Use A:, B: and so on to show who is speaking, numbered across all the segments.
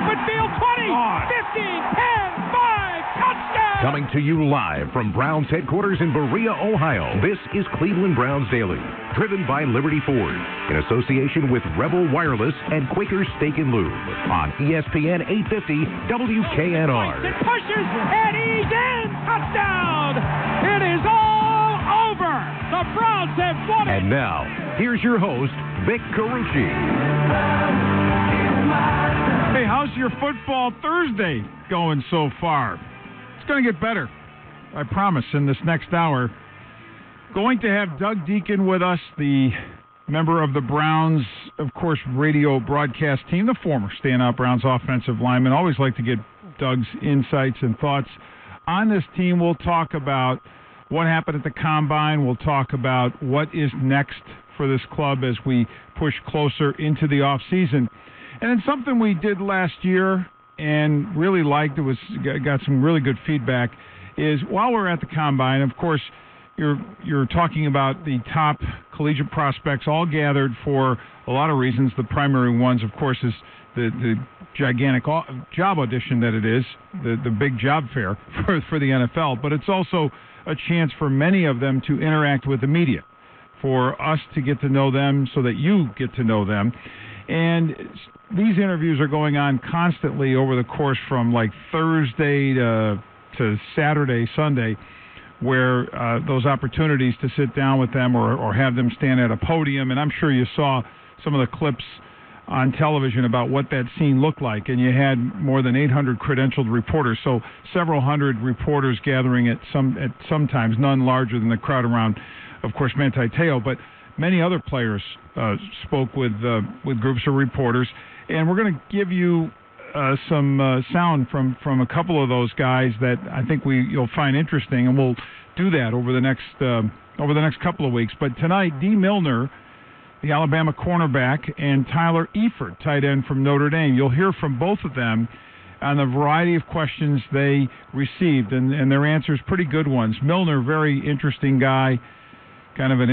A: open field, 20, 15, 10, 5, touchdown!
B: Coming to you live from Browns headquarters in Berea, Ohio, this is Cleveland Browns Daily, driven by Liberty Ford, in association with Rebel Wireless and Quaker Steak and Lube, on ESPN 850 WKNR.
A: It pushes, and he's in! Touchdown! It is all over! The Browns have won it!
B: And now, here's your host, Vic Carucci.
C: Hey, how's your football Thursday going so far? It's going to get better, I promise, in this next hour. Going to have Doug Deacon with us, the member of the Browns, of course, radio broadcast team, the former standout Browns offensive lineman. Always like to get Doug's insights and thoughts on this team. We'll talk about what happened at the Combine. We'll talk about what is next for this club as we push closer into the offseason. And then something we did last year and really liked, got some really good feedback, is while we're at the Combine, of course, you're talking about the top collegiate prospects all gathered for a lot of reasons. The primary ones, of course, is the gigantic job audition that it is, the big job fair for the NFL. But it's also a chance for many of them to interact with the media, for us to get to know them so that you get to know them. And these interviews are going on constantly over the course from like Thursday to Saturday, Sunday, where those opportunities to sit down with them or have them stand at a podium. And I'm sure you saw some of the clips on television about what that scene looked like. And you had more than 800 credentialed reporters, so several hundred reporters gathering at sometimes, none larger than the crowd around, of course, Manti Te'o, but many other players spoke with groups of reporters, and we're going to give you some sound from a couple of those guys that I think you'll find interesting, and we'll do that over the next couple of weeks. But tonight, Dee Milliner, the Alabama cornerback, and Tyler Eifert, tight end from Notre Dame. You'll hear from both of them on the variety of questions they received, and their answers pretty good ones. Milliner, very interesting guy. Kind of a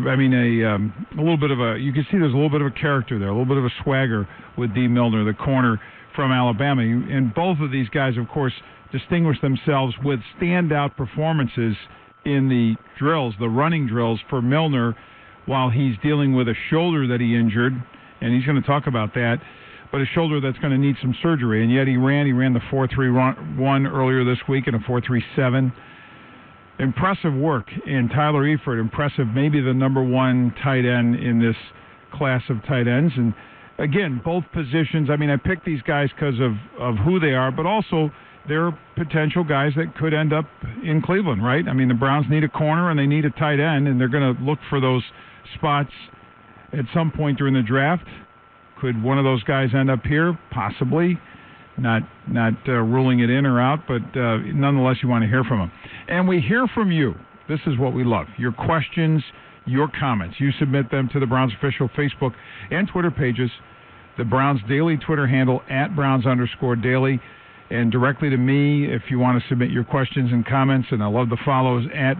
C: little bit of you can see there's a little bit of a character there, a little bit of a swagger with Dee Milliner, the corner from Alabama. And both of these guys, of course, distinguish themselves with standout performances in the drills, the running drills for Milliner, while he's dealing with a shoulder that he injured, and he's going to talk about that, but a shoulder that's going to need some surgery. And yet he ran the 4.31 earlier this week and a 4.37. Impressive work. And Tyler Eifert, impressive, maybe the number one tight end in this class of tight ends. And again, both positions, I picked these guys because of who they are, but also they're potential guys that could end up in Cleveland, right? The Browns need a corner and they need a tight end, and they're going to look for those spots at some point during the draft. Could one of those guys end up here? Possibly. Not ruling it in or out, but nonetheless, you want to hear from them. And we hear from you. This is what we love. Your questions, your comments. You submit them to the Browns official Facebook and Twitter pages, the Browns Daily Twitter handle, @Browns_Daily, and directly to me if you want to submit your questions and comments, and I love the follows,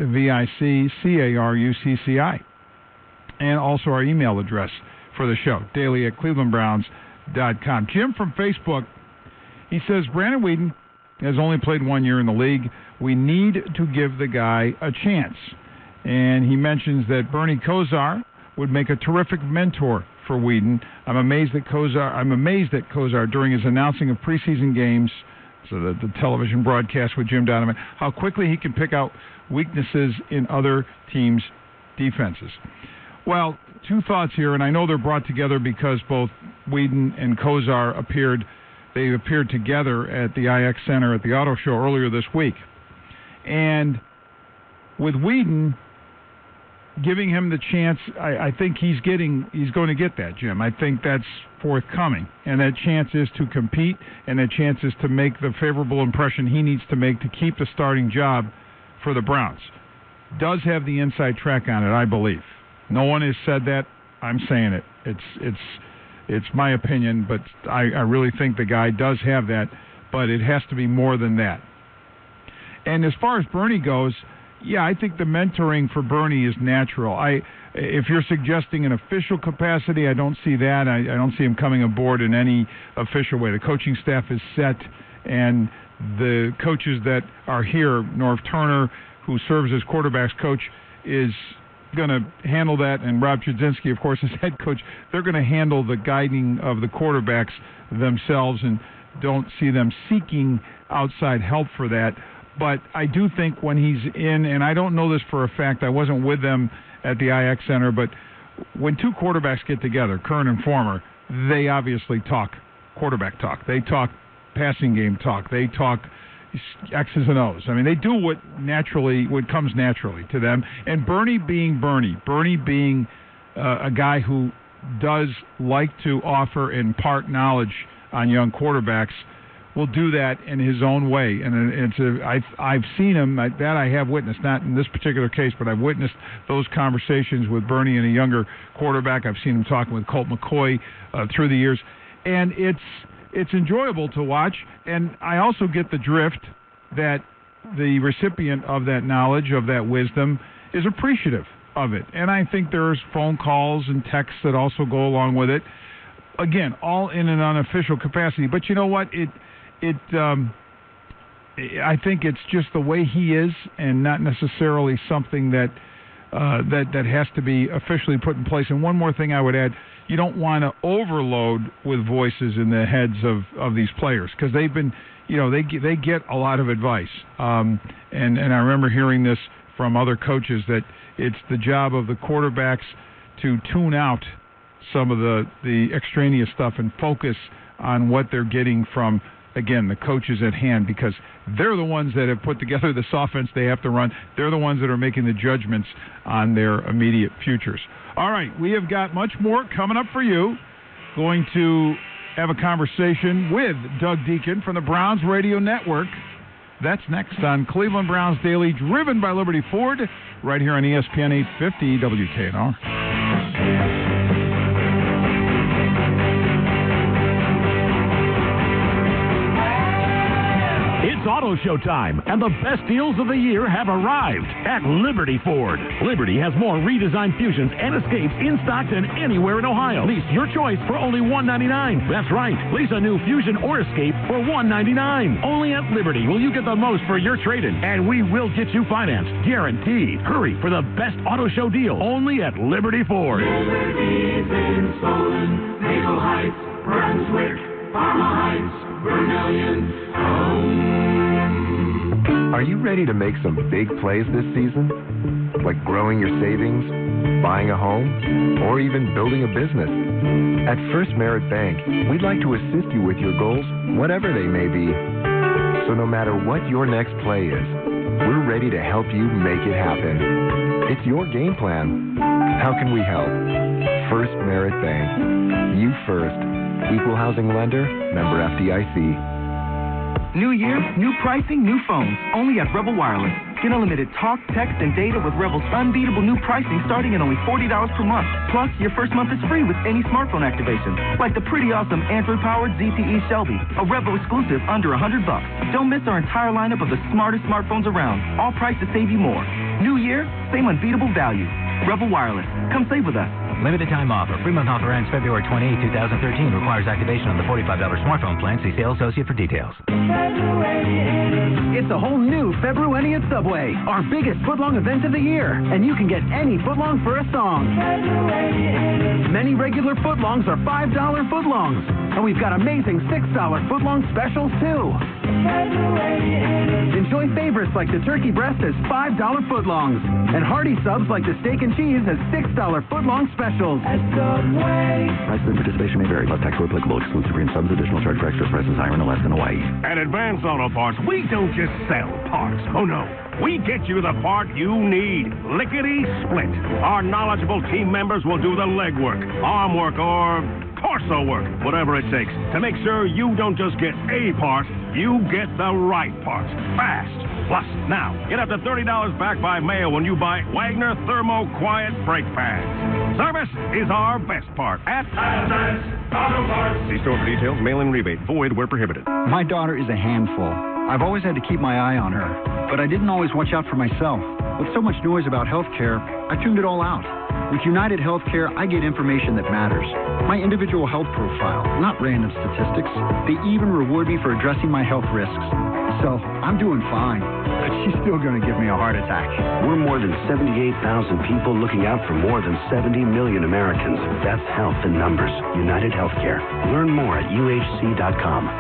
C: @VICCARUCCI. And also our email address for the show, daily@clevelandbrowns.com. Jim from Facebook, he says, Brandon Weeden has only played 1 year in the league. We need to give the guy a chance. And he mentions that Bernie Kosar would make a terrific mentor for Weeden. I'm amazed at Kosar during his announcing of preseason games, so the television broadcast with Jim Donovan, how quickly he can pick out weaknesses in other teams' defenses. Well, two thoughts here, and I know they're brought together because both Weeden and Kosar appeared together at the IX Center at the Auto Show earlier this week. And with Weeden, giving him the chance, I think he's going to get that, Jim. I think that's forthcoming. And that chance is to compete, and that chance is to make the favorable impression he needs to make to keep the starting job for the Browns. Does have the inside track on it, I believe. No one has said that. I'm saying it. It's my opinion, but I really think the guy does have that, but it has to be more than that. And as far as Bernie goes, yeah, I think the mentoring for Bernie is natural. If you're suggesting an official capacity, I don't see that. I don't see him coming aboard in any official way. The coaching staff is set, and the coaches that are here, Norv Turner, who serves as quarterback's coach, is going to handle that, and Rob Chudzinski, of course, as head coach. They're going to handle the guiding of the quarterbacks themselves, and don't see them seeking outside help for that. But I do think when he's in, and I don't know this for a fact, I wasn't with them at the IX Center, but when two quarterbacks get together, current and former, they obviously talk quarterback talk. They talk passing game talk. They talk X's and O's. I mean, they do what comes naturally to them. And Bernie being a guy who does like to offer and impart knowledge on young quarterbacks, will do that in his own way. And I've seen him, that I have witnessed, not in this particular case, but I've witnessed those conversations with Bernie and a younger quarterback. I've seen him talking with Colt McCoy through the years. And it's enjoyable to watch. And I also get the drift that the recipient of that knowledge, of that wisdom, is appreciative of it. And I think there's phone calls and texts that also go along with it. Again, all in an unofficial capacity. But you know what? I think it's just the way he is, and not necessarily something that has to be officially put in place. And one more thing I would add: you don't want to overload with voices in the heads of these players, because they've been, they get a lot of advice. And I remember hearing this from other coaches, that it's the job of the quarterbacks to tune out some of the extraneous stuff and focus on what they're getting from, again, the coaches at hand, because they're the ones that have put together this offense they have to run. They're the ones that are making the judgments on their immediate futures. All right, we have got much more coming up for you. Going to have a conversation with Doug Deacon from the Browns Radio Network. That's next on Cleveland Browns Daily, driven by Liberty Ford, right here on ESPN 850 WKNR.
D: Auto Show time, and the best deals of the year have arrived at Liberty Ford. Liberty has more redesigned Fusions and Escapes in stock than anywhere in Ohio. Lease your choice for only $199. That's right. Lease a new Fusion or Escape for $199. Only at Liberty will you get the most for your trade-in, and we will get you financed. Guaranteed. Hurry for the best Auto Show deal only at Liberty Ford.
E: Liberty's in Solon, Maple Heights, Brunswick, Parma Heights, Vermillion,
F: Are you ready to make some big plays this season? Like growing your savings, buying a home, or even building a business? At First Merit Bank, we'd like to assist you with your goals, whatever they may be. So no matter what your next play is, we're ready to help you make it happen. It's your game plan. How can we help? First Merit Bank. You first. Equal housing lender, member FDIC.
G: New year, new pricing, new phones. Only at Rebel Wireless. Get unlimited talk, text, and data with Rebel's unbeatable new pricing starting at only $40 per month. Plus, your first month is free with any smartphone activation, like the pretty awesome Android-powered ZTE Shelby, a Rebel exclusive under $100. Don't miss our entire lineup of the smartest smartphones around, all priced to save you more. New year, same unbeatable value. Rebel Wireless. Come save with us.
H: Limited time offer. Free month offer ends February 28, 2013. Requires activation on the $45 smartphone plan. See sales associate for details.
I: It's a whole new February at Subway, our biggest footlong event of the year. And you can get any footlong for a song. Many regular footlongs are $5 footlongs. And we've got amazing $6 footlong specials, too. Enjoy favorites like the turkey breast as $5 footlongs. And hearty subs like the steak and cheese as $6 footlong specials. At Subway.
J: Price and participation may vary. Less tax or applicable. Exclusive green subs. Additional charge for extra prices higher in Alaska and Hawaii.
K: At Advance Auto Parts, we don't just sell parts. Oh, no. We get you the part you need. Lickety-split. Our knowledgeable team members will do the legwork, arm work, or torso work, whatever it takes, to make sure you don't just get a part, you get the right parts. Fast. Plus, now, get up to $30 back by mail when you buy Wagner Thermo Quiet Brake Pads. Service is our best part at Advance Auto Parts. See store for details. Mail-in rebate. Void where prohibited.
L: My daughter is a handful. I've always had to keep my eye on her, but I didn't always watch out for myself. With so much noise about healthcare, I tuned it all out. With United Healthcare, I get information that matters. My individual health profile, not random statistics. They even reward me for addressing my health risks. So, I'm doing fine. But she's still going to give me a heart attack.
J: We're more than 78,000 people looking out for more than 70 million Americans. That's health in numbers. United Healthcare. Learn more at uhc.com.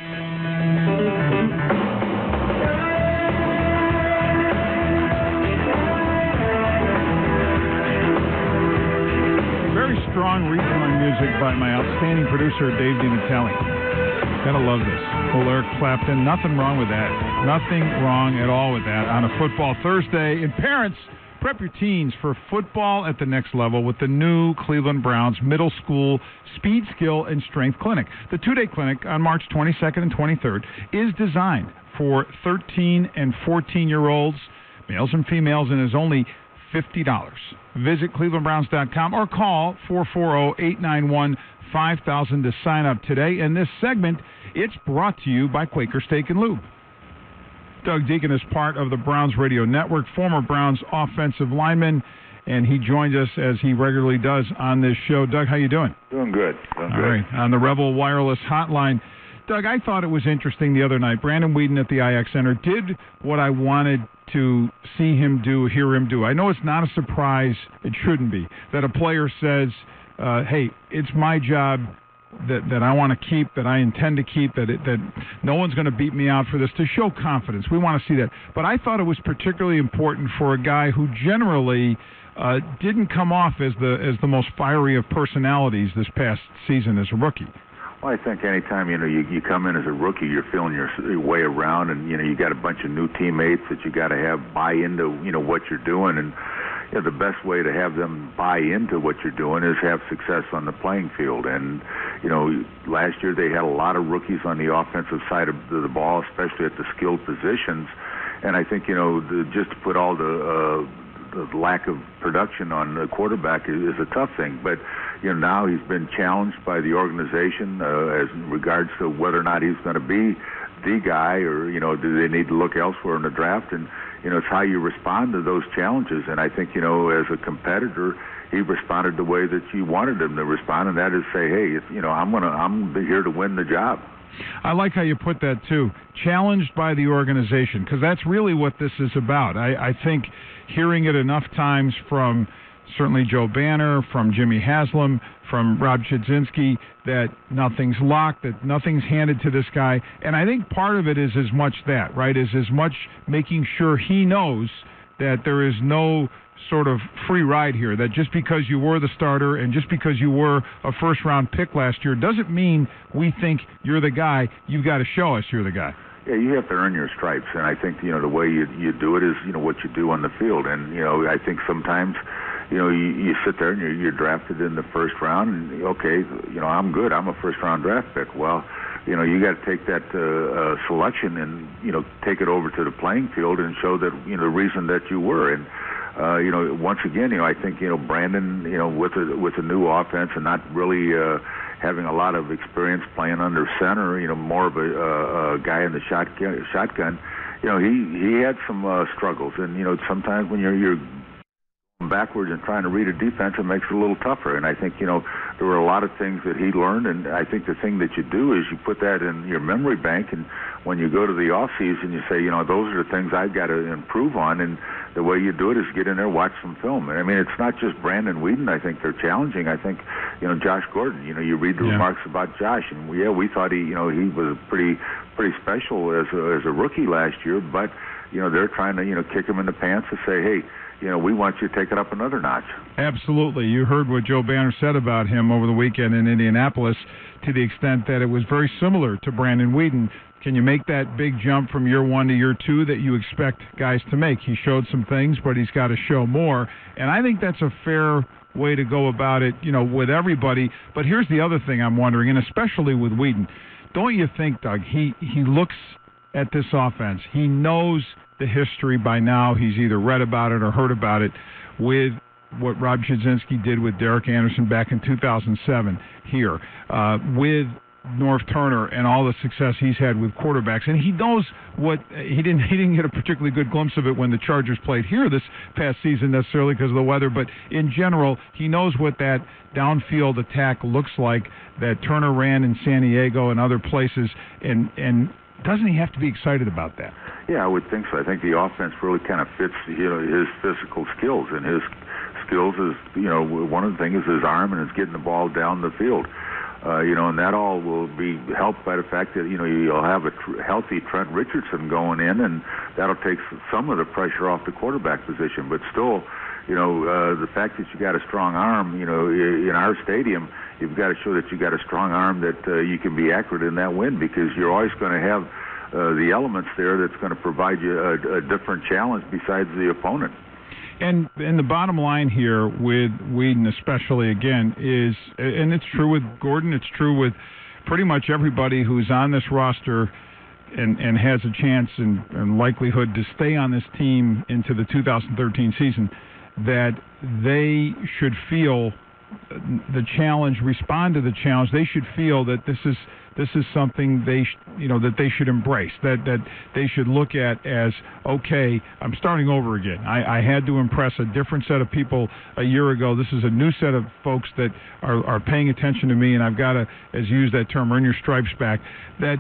C: Strong retelling music by my outstanding producer, Dave DiNatale. Gotta love this. Well, Eric Clapton, nothing wrong with that. Nothing wrong at all with that on a Football Thursday. And parents, prep your teens for football at the next level with the new Cleveland Browns Middle School Speed, Skill, and Strength Clinic. The two-day clinic on March 22nd and 23rd is designed for 13 and 14-year-olds, males and females, and is only $50. Visit clevelandbrowns.com or call 440-891-5000 to sign up today. And this segment, it's brought to you by Quaker Steak and Lube. Doug Deacon is part of the Browns Radio Network, former Browns offensive lineman, and he joins us as he regularly does on this show. Doug, how you doing?
M: Doing good. All
C: right. On the Rebel Wireless Hotline. Doug, I thought it was interesting the other night. Brandon Weeden at the IX Center did what I wanted to see him do, hear him do. I know it's not a surprise, it shouldn't be, that a player says, hey, it's my job that I want to keep, that I intend to keep, that no one's going to beat me out for this, to show confidence. We want to see that. But I thought it was particularly important for a guy who generally didn't come off as the most fiery of personalities this past season as a rookie.
M: Well, I think anytime, you come in as a rookie, you're feeling your way around, and, you got a bunch of new teammates that you got to have buy into, what you're doing. And, the best way to have them buy into what you're doing is have success on the playing field. And, last year they had a lot of rookies on the offensive side of the ball, especially at the skilled positions. And I think, just to put all the lack of production on the quarterback is a tough thing. But, now he's been challenged by the organization as in regards to whether or not he's going to be the guy, or, do they need to look elsewhere in the draft? And, it's how you respond to those challenges. And I think, as a competitor, he responded the way that you wanted him to respond, and that is say, hey, I'm here to win the job.
C: I like how you put that, too. Challenged by the organization, because that's really what this is about. I think hearing it enough times from certainly Joe Banner, from Jimmy Haslam, from Rob Chudzinski, that nothing's locked, that nothing's handed to this guy. And I think part of it is as much that, right, is as much making sure he knows that there is no sort of free ride here, that just because you were the starter and just because you were a first-round pick last year doesn't mean we think you're the guy. You've got to show us you're the guy.
M: Yeah, you have to earn your stripes, and I think, the way you do it is, what you do on the field. And, I think sometimes, you sit there and you're drafted in the first round, and, okay, I'm good. I'm a first-round draft pick. Well, you got to take that selection and, take it over to the playing field and show that, the reason that you were. And, once again, I think, Brandon, with a new offense and not really having a lot of experience playing under center, more of a guy in the shotgun, he had some struggles. And, sometimes when you're backwards and trying to read a defense, it makes it a little tougher. And I think, there were a lot of things that he learned, and I think the thing that you do is you put that in your memory bank, and when you go to the off season, you say, those are the things I've got to improve on. And the way you do it is get in there, watch some film. And I mean, it's not just Brandon Weeden. I think they're challenging. I think, Josh Gordon, you read the remarks about Josh, and we thought he was pretty special as a rookie last year, but, they're trying to, kick him in the pants to say, hey, we want you to take it up another notch.
C: Absolutely. You heard what Joe Banner said about him over the weekend in Indianapolis, to the extent that it was very similar to Brandon Weeden. Can you make that big jump from year one to year two that you expect guys to make? He showed some things, but he's got to show more. And I think that's a fair way to go about it, with everybody. But here's the other thing I'm wondering, and especially with Weeden. Don't you think, Doug, he looks at this offense, he knows the history by now, he's either read about it or heard about it, with what Rob Chudzinski did with Derek Anderson back in 2007 here, with Norv Turner and all the success he's had with quarterbacks, and he knows what he didn't get a particularly good glimpse of it when the Chargers played here this past season necessarily because of the weather, but in general, he knows what that downfield attack looks like that Turner ran in San Diego and other places, and doesn't he have to be excited about that?
M: Yeah, I would think so. I think the offense really kind of fits, his physical skills, and his skills is, one of the things is his arm and is getting the ball down the field. And that all will be helped by the fact that, you'll have a healthy Trent Richardson going in, and that'll take some of the pressure off the quarterback position. But still, the fact that you got a strong arm, in our stadium, you've got to show that you got a strong arm that you can be accurate in that wind, because you're always going to have the elements there that's going to provide you a different challenge besides the opponent.
C: And the bottom line here with Whedon especially, again, is, and it's true with Gordon, it's true with pretty much everybody who's on this roster and has a chance and likelihood to stay on this team into the 2013 season, that they should feel the challenge, respond to the challenge. They should feel that this is something that they should embrace, that they should look at as, okay, I'm starting over again. I had to impress a different set of people a year ago. This is a new set of folks that are paying attention to me, and I've got to, as you use that term, earn your stripes back. That,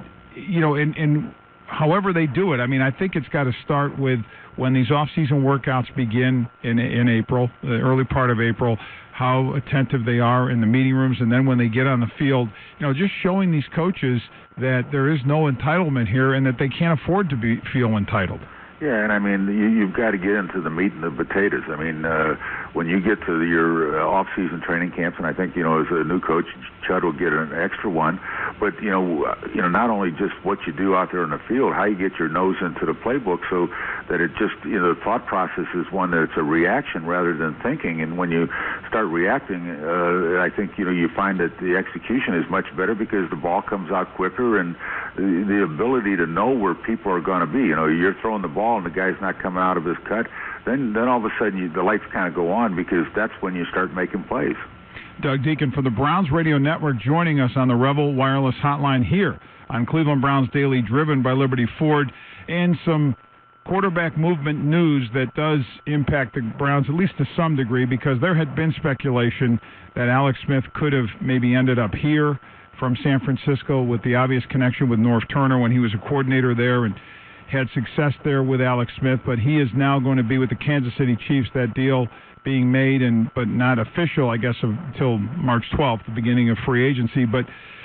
C: and however they do it, I think it's got to start with when these off-season workouts begin in April, the early part of April, how attentive they are in the meeting rooms, and then when they get on the field, just showing these coaches that there is no entitlement here and that they can't afford to feel entitled.
M: Yeah, and you've got to get into the meat and the potatoes. When you get to your off-season training camps, and I think, as a new coach, Chud will get an extra one, but, not only just what you do out there in the field, how you get your nose into the playbook so that it just, the thought process is one that it's a reaction rather than thinking, and when you start reacting, I think, you find that the execution is much better because the ball comes out quicker, and the ability to know where people are going to be. You're throwing the ball and the guy's not coming out of his cut, then all of a sudden the lights kind of go on, because that's when you start making plays.
C: Doug Deacon from the Browns Radio Network joining us on the Rebel Wireless Hotline here on Cleveland Browns Daily, driven by Liberty Ford, and some quarterback movement news that does impact the Browns, at least to some degree, because there had been speculation that Alex Smith could have maybe ended up here from San Francisco with the obvious connection with Norv Turner when he was a coordinator there and had success there with Alex Smith, but he is now going to be with the Kansas City Chiefs, that deal being made, but not official, I guess, until March 12th, the beginning of free agency. But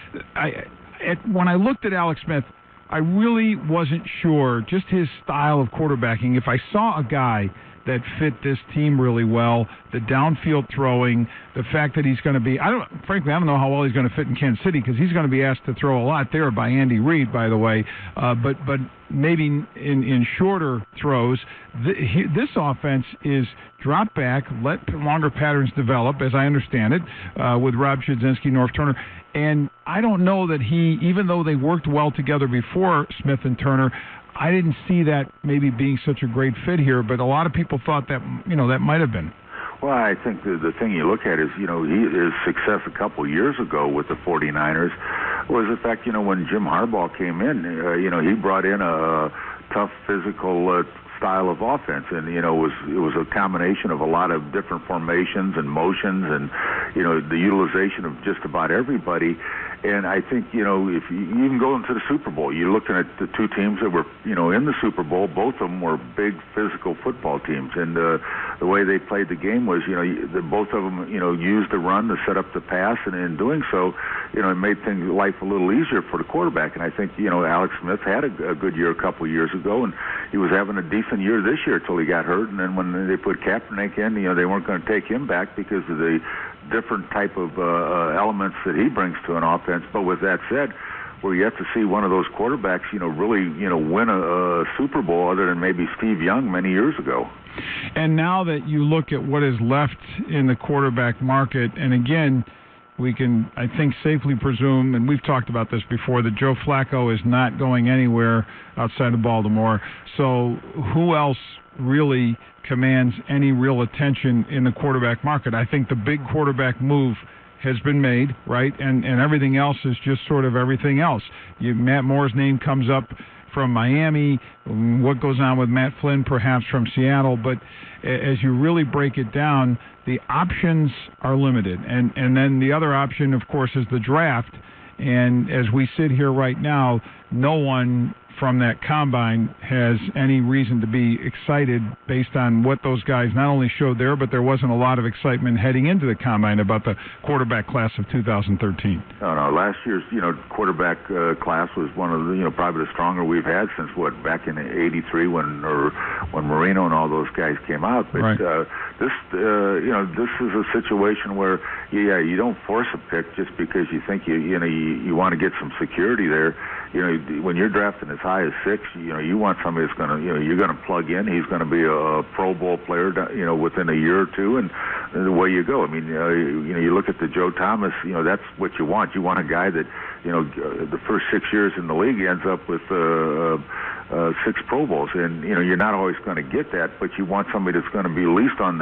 C: when I looked at Alex Smith, I really wasn't sure, just his style of quarterbacking, if I saw a guy that fit this team really well, the downfield throwing, the fact that he's going to be, I don't know how well he's going to fit in Kansas City, because he's going to be asked to throw a lot there by Andy Reid, by the way, but maybe in shorter throws. This offense is drop back, let longer patterns develop, as I understand it, with Rob Chudzinski, Norv Turner. And I don't know that even though they worked well together before, Smith and Turner, I didn't see that maybe being such a great fit here, but a lot of people thought that, that might have been.
M: Well, I think the thing you look at is, his success a couple years ago with the 49ers was the fact, when Jim Harbaugh came in, he brought in a tough physical style of offense, and it was a combination of a lot of different formations and motions, and the utilization of just about everybody. And I think, if you even go into the Super Bowl, you're looking at the two teams that were, in the Super Bowl, both of them were big physical football teams. And the way they played the game was, both of them, used the run to set up the pass. And in doing so, it made life a little easier for the quarterback. And I think, Alex Smith had a good year a couple of years ago, and he was having a decent year this year until he got hurt. And then when they put Kaepernick in, they weren't going to take him back because of the different type of elements that he brings to an offense. But with that said, we're yet to see one of those quarterbacks, really, win a Super Bowl other than maybe Steve Young many years ago.
C: And now that you look at what is left in the quarterback market, and again, we can, I think, safely presume, and we've talked about this before, that Joe Flacco is not going anywhere outside of Baltimore. So who else really commands any real attention in the quarterback market? I think the big quarterback move has been made, right? And everything else is just sort of everything else. Matt Moore's name comes up from Miami, what goes on with Matt Flynn perhaps from Seattle, but as you really break it down, the options are limited. And then the other option, of course, is the draft. And as we sit here right now, no one from that combine has any reason to be excited based on what those guys not only showed there, but there wasn't a lot of excitement heading into the combine about the quarterback class of 2013.
M: No. Last year's, quarterback class was one of the, probably the stronger we've had since back in '83 when Marino and all those guys came out. But
C: right.
M: This is a situation where, you don't force a pick just because you think you want to get some security there. When you're drafting as high as 6, you want somebody that's going to, you're going to plug in. He's going to be a Pro Bowl player, within a year or two, and the way you go. I mean, you look at the Joe Thomas. That's what you want. You want a guy that, the first 6 years in the league ends up with 6 Pro Bowls, and you're not always going to get that, but you want somebody that's going to be at least on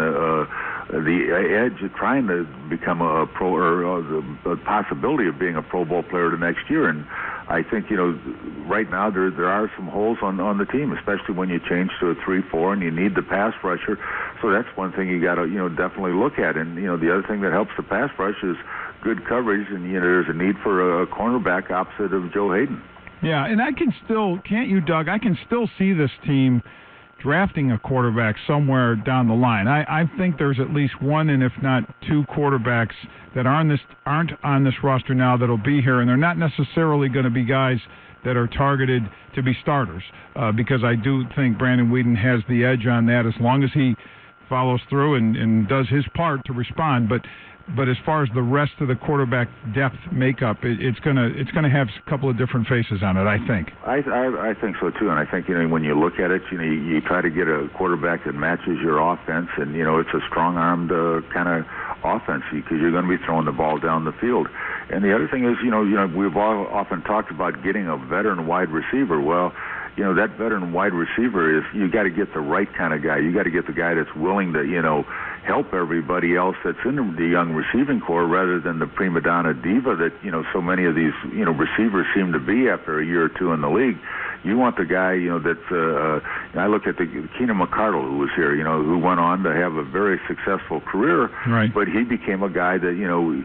M: the edge of trying to become a pro, or the possibility of being a Pro Bowl player the next year. And I think right now there are some holes on the team, especially when you change to a 3-4 and you need the pass rusher. So that's one thing you got to definitely look at. And the other thing that helps the pass rush is good coverage, and there's a need for a cornerback opposite of Joe Hayden.
C: Yeah, and I can still, can't you, Doug? I can still see this team drafting a quarterback somewhere down the line. I think there's at least one, and if not 2 quarterbacks that aren't on this roster now that'll be here, and they're not necessarily going to be guys that are targeted to be starters, because I do think Brandon Weeden has the edge on that as long as he follows through and does his part to respond. But as far as the rest of the quarterback depth makeup, it's gonna have a couple of different faces on it, I think.
M: I think so too, and I think when you look at it, you try to get a quarterback that matches your offense, and it's a strong-armed kind of offense because you're going to be throwing the ball down the field. And the other thing is, we've all often talked about getting a veteran wide receiver. Well, that veteran wide receiver is, you got to get the right kind of guy. You got to get the guy that's willing to, help everybody else that's in the young receiving corps, rather than the prima donna diva that, so many of these, receivers seem to be after a year or two in the league. You want the guy, that's, I look at the Keenan McCardle, who was here, who went on to have a very successful career,
C: right.
M: But he became a guy that,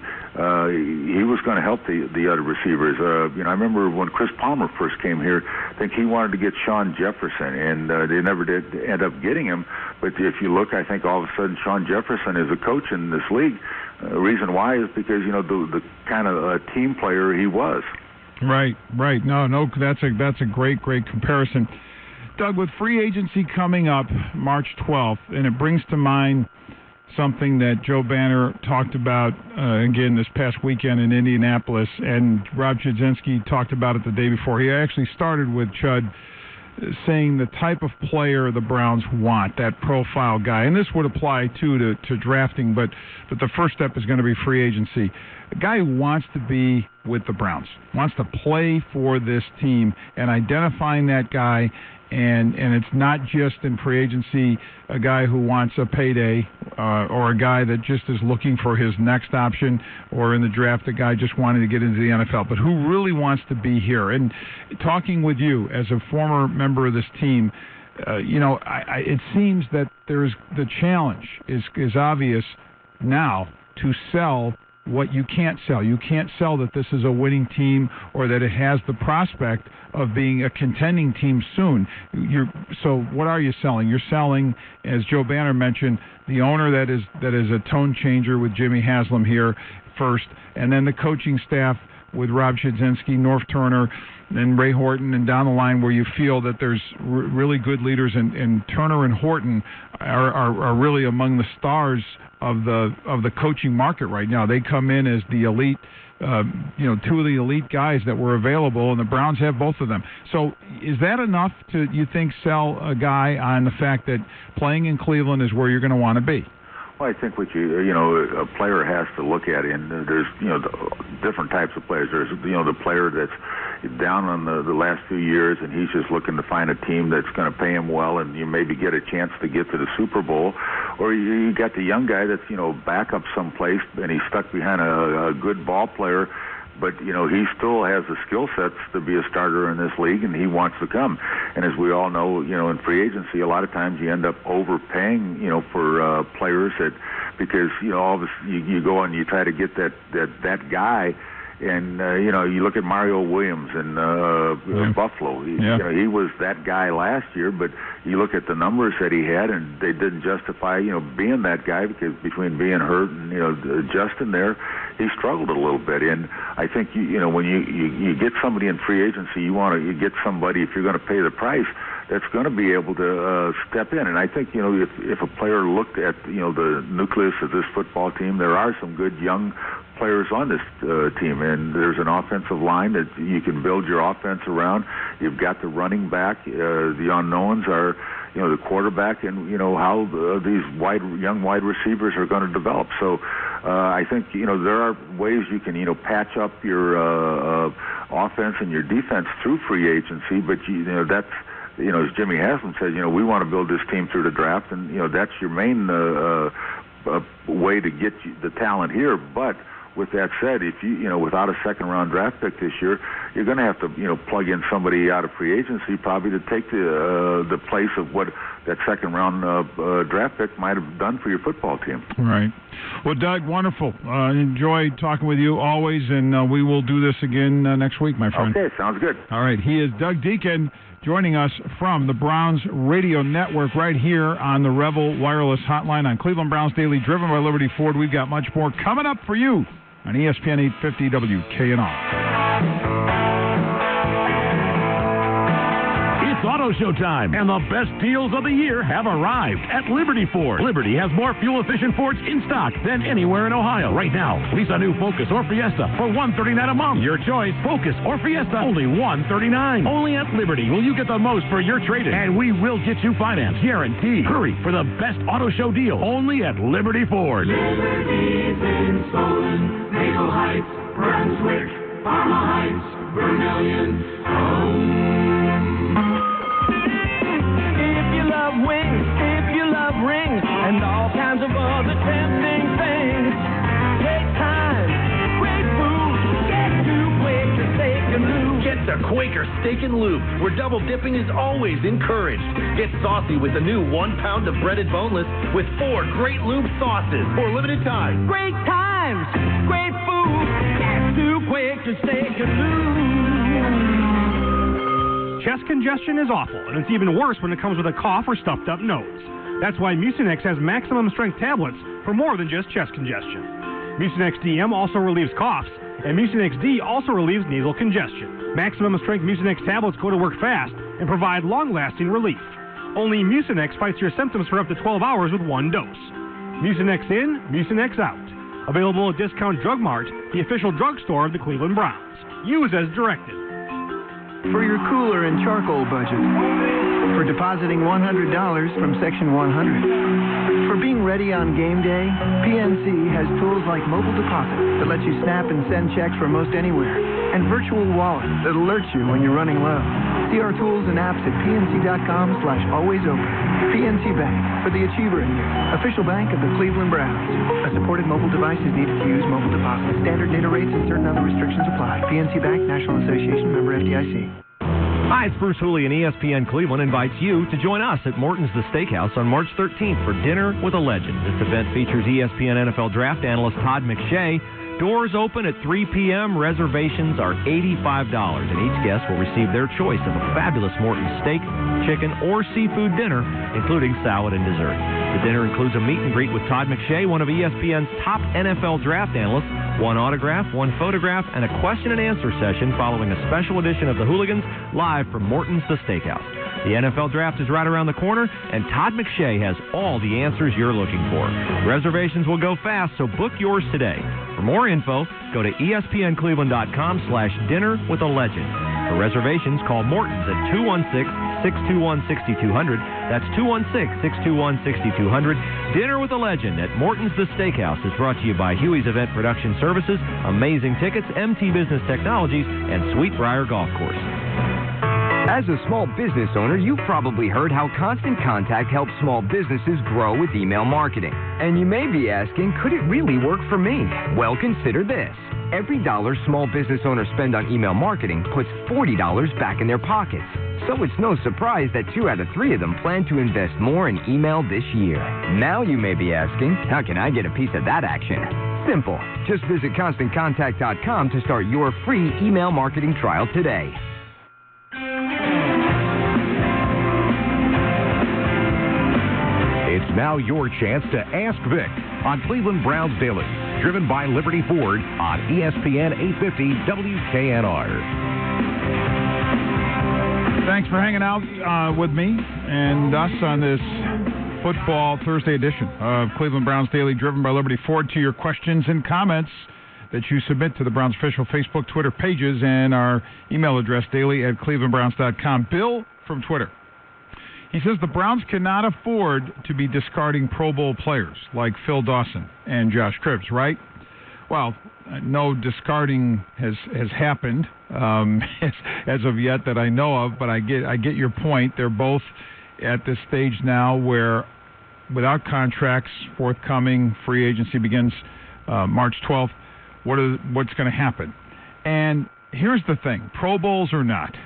M: he was going to help the other receivers. I remember when Chris Palmer first came here, I think he wanted to get Sean Jefferson, and they never did end up getting him. But if you look, I think all of a sudden Sean Jefferson is a coach in this league. The reason why is because, the kind of team player he was.
C: Right. No, that's a great comparison. Doug, with free agency coming up March 12th, and it brings to mind something that Joe Banner talked about, again, this past weekend in Indianapolis, and Rob Chudzinski talked about it the day before. He actually started with Chud saying the type of player the Browns want, that profile guy. And this would apply, too, to drafting, but the first step is going to be free agency. A guy who wants to be with the Browns, wants to play for this team, and identifying that guy. And it's not just in free agency a guy who wants a payday or a guy that just is looking for his next option, or in the draft a guy just wanting to get into the NFL, but who really wants to be here. And talking with you as a former member of this team, it seems that there's the challenge is obvious now to sell what you can't sell. You can't sell that this is a winning team or that it has the prospect of being a contending team soon. So what are you selling? You're selling, as Joe Banner mentioned, the owner that is a tone changer with Jimmy Haslam here first, and then the coaching staff with Rob Chudzinski, Norv Turner, and Ray Horton, and down the line where you feel that there's really good leaders, and Turner and Horton are really among the stars of the coaching market right now. They come in as the elite, 2 of the elite guys that were available, and the Browns have both of them. So is that enough to, you think, sell a guy on the fact that playing in Cleveland is where you're going to want to be?
M: Well, I think what a player has to look at, and there's, different types of players. There's, the player that's down on the last few years, and he's just looking to find a team that's going to pay him well, and you maybe get a chance to get to the Super Bowl. or you got the young guy that's, back up someplace and he's stuck behind a good ball player, but, he still has the skill sets to be a starter in this league, and he wants to come. And as we all know, in free agency, a lot of times you end up overpaying, for players because, all of this, you go and you try to get that guy. And, you look at Mario Williams in Buffalo. He was that guy last year, but you look at the numbers that he had, and they didn't justify, being that guy, because between being hurt and, adjusting there, he struggled a little bit. And I think, when you get somebody in free agency, you get somebody, if you're going to pay the price, that's going to be able to step in. And I think, if a player looked at, the nucleus of this football team, there are some good young players on this team, and there's an offensive line that you can build your offense around. You've got the running back. The unknowns are, the quarterback, and how these young wide receivers are going to develop. So I think there are ways you can patch up your offense and your defense through free agency, but that's. As Jimmy Haslam said, we want to build this team through the draft, and that's your main way to get the talent here. But with that said, if you without a second-round draft pick this year, you're going to have to plug in somebody out of free agency probably to take the place of what that second-round draft pick might have done for your football team.
C: Right. Well, Doug, wonderful. Enjoyed talking with you always, and we will do this again next week, my friend.
M: Okay, sounds good.
C: All right. He is Doug Deacon, joining us from the Browns Radio Network right here on the Rebel Wireless Hotline on Cleveland Browns Daily, driven by Liberty Ford. We've got much more coming up for you on ESPN 850 WKNR.
D: Auto Show time, and the best deals of the year have arrived at Liberty Ford. Liberty has more fuel-efficient Fords in stock than anywhere in Ohio. Right now, lease a new Focus or Fiesta for $139 a month. Your choice, Focus or Fiesta, only $139. Only at Liberty will you get the most for your trade-in, and we will get you finance guaranteed. Hurry for the best Auto Show deal, only at Liberty Ford.
E: Liberty's in Solon, Maple Heights, Brunswick, Parma Heights, Vermillion,
N: Wings, if you love rings and all kinds of other tempting things. Great time, great food, get to Quaker Steak and Lube.
O: Get to Quaker Steak and Lube, where double dipping is always encouraged. Get saucy with the new 1 pound of breaded boneless with 4 great lube sauces for limited time.
N: Great times, great food, get to Quaker Steak and Lube.
A: Chest congestion is awful, and it's even worse when it comes with a cough or stuffed up nose. That's why Mucinex has maximum strength tablets for more than just chest congestion. Mucinex DM also relieves coughs, and Mucinex D also relieves nasal congestion. Maximum strength Mucinex tablets go to work fast and provide long-lasting relief. Only Mucinex fights your symptoms for up to 12 hours with 1 dose. Mucinex in, Mucinex out. Available at Discount Drug Mart, the official drugstore of the Cleveland Browns. Use as directed.
P: For your cooler and charcoal budget. For depositing $100 from Section 100. For being ready on game day, PNC has tools like mobile deposit that lets you snap and send checks from most anywhere, and virtual wallet that alerts you when you're running low. See our tools and apps at pnc.com/alwaysopen. PNC Bank, for the achiever in you. Official bank of the Cleveland Browns. A supported mobile device is needed to use mobile deposit. Standard data rates and certain other restrictions apply. PNC Bank, National Association, member FDIC.
Q: Hi, it's Bruce Hooley, and ESPN Cleveland invites you to join us at Morton's The Steakhouse on March 13th for Dinner with a Legend. This event features ESPN NFL draft analyst Todd McShay. Doors open at 3 p.m. Reservations are $85, and each guest will receive their choice of a fabulous Morton's steak, chicken, or seafood dinner, including salad and dessert. The dinner includes a meet and greet with Todd McShay, one of ESPN's top NFL draft analysts, 1 autograph, 1 photograph, and a question and answer session following a special edition of The Hooligans live from Morton's The Steakhouse. The NFL draft is right around the corner, and Todd McShay has all the answers you're looking for. Reservations will go fast, so book yours today. For more info, go to espncleveland.com/dinnerwithalegend. For reservations, call Morton's at 216-621-6200. That's 216-621-6200. Dinner with a Legend at Morton's The Steakhouse is brought to you by Huey's Event Production Services, Amazing Tickets, MT Business Technologies, and Sweetbriar Golf Course.
R: As a small business owner, you've probably heard how Constant Contact helps small businesses grow with email marketing. And you may be asking, could it really work for me? Well, consider this. Every dollar small business owners spend on email marketing puts $40 back in their pockets. So it's no surprise that 2 out of 3 of them plan to invest more in email this year. Now you may be asking, how can I get a piece of that action? Simple. Just visit ConstantContact.com to start your free email marketing trial today.
B: It's now your chance to Ask Vic on Cleveland Browns Daily, driven by Liberty Ford on ESPN 850 WKNR.
C: Thanks for hanging out with me and us on this Football Thursday edition of Cleveland Browns Daily, driven by Liberty Ford. To your questions and comments that you submit to the Browns official Facebook, Twitter pages, and our email address, daily@clevelandbrowns.com. Bill from Twitter. He says the Browns cannot afford to be discarding Pro Bowl players like Phil Dawson and Josh Cribbs, right? Well, no discarding has happened as of yet that I know of, but I get your point. They're both at this stage now where, without contracts forthcoming, free agency begins March 12th. What's going to happen? And here's the thing: Pro Bowls or not,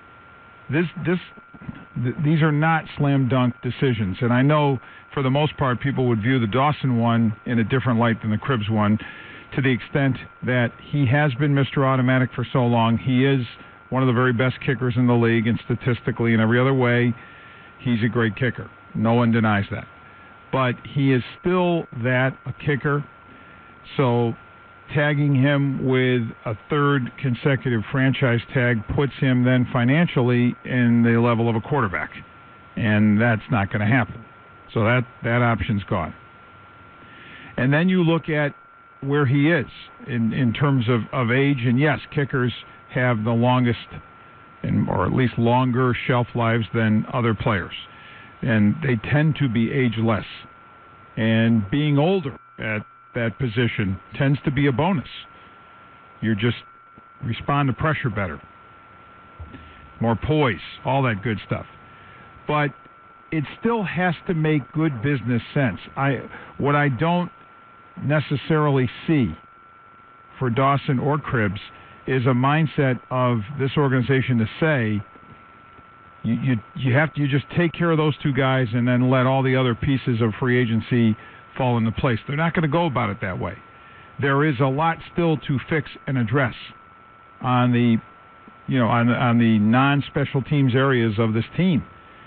C: these are not slam dunk decisions. And I know for the most part people would view the Dawson one in a different light than the Cribbs one, to the extent that he has been Mr. Automatic for so long. He is one of the very best kickers in the league, and statistically and every other way, he's a great kicker. No one denies that. But he is still a kicker. So tagging him with a third consecutive franchise tag puts him then financially in the level of a quarterback. And that's not going to happen. So that option's gone. And then you look at where he is in terms of age. And yes, kickers have the longest or at least longer shelf lives than other players. And they tend to be ageless. And being older at that position tends to be a bonus. You just respond to pressure better. More poise, all that good stuff. But it still has to make good business sense. What I don't necessarily see for Dawson or Cribbs is a mindset of this organization to say you just take care of those 2 guys and then let all the other pieces of free agency fall into place. They're not going to go about it that way. There is a lot still to fix and address on the on the non-special teams areas of this team,